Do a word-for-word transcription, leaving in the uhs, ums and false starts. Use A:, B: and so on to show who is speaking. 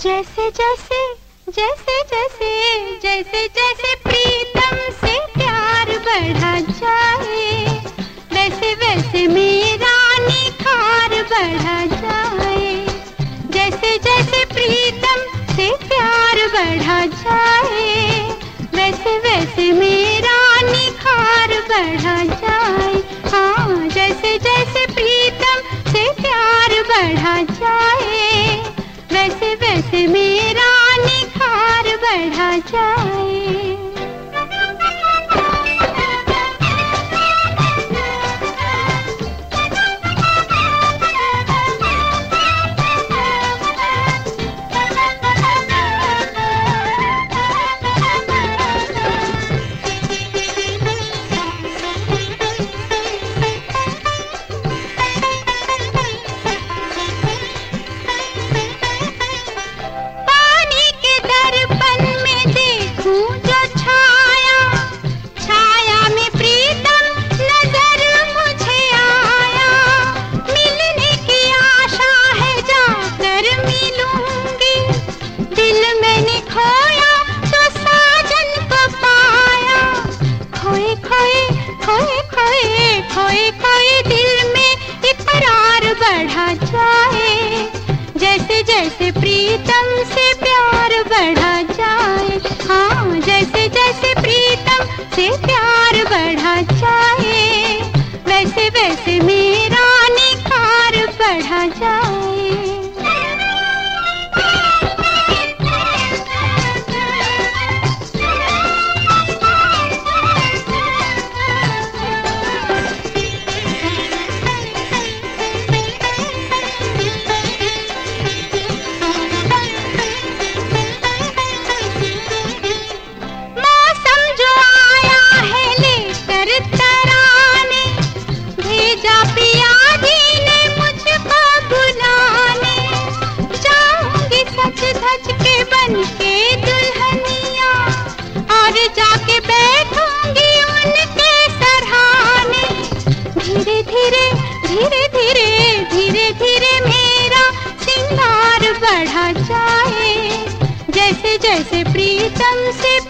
A: जैसे जैसे जैसे जैसे जैसे जैसे प्रीतम से प्यार बढ़ा जाए, वैसे वैसे मेरा निखार बढ़ा जाए। जैसे जैसे प्रीतम से प्यार बढ़ा जाए, वैसे वैसे मेरा निखार बढ़ा जाए। हाँ, जैसे जैसे प्रीतम से प्यार बढ़ा जाए, वैसे वैसे मेरा निखार बढ़ा जाए। खोए खोए दिल में इकरार बढ़ा जाए, जैसे जैसे प्रीतम से प्यार बढ़ा जाए। हाँ, जैसे जैसे प्रीतम से प्यार बढ़ा जाए, वैसे वैसे मेरा निखार बढ़ा जाए। के दुल्हनिया और जाके बैठूंगी उनके सरहाने। धीरे धीरे धीरे धीरे धीरे धीरे मेरा सिंगार बढ़ा जाए, जैसे जैसे प्रीतम से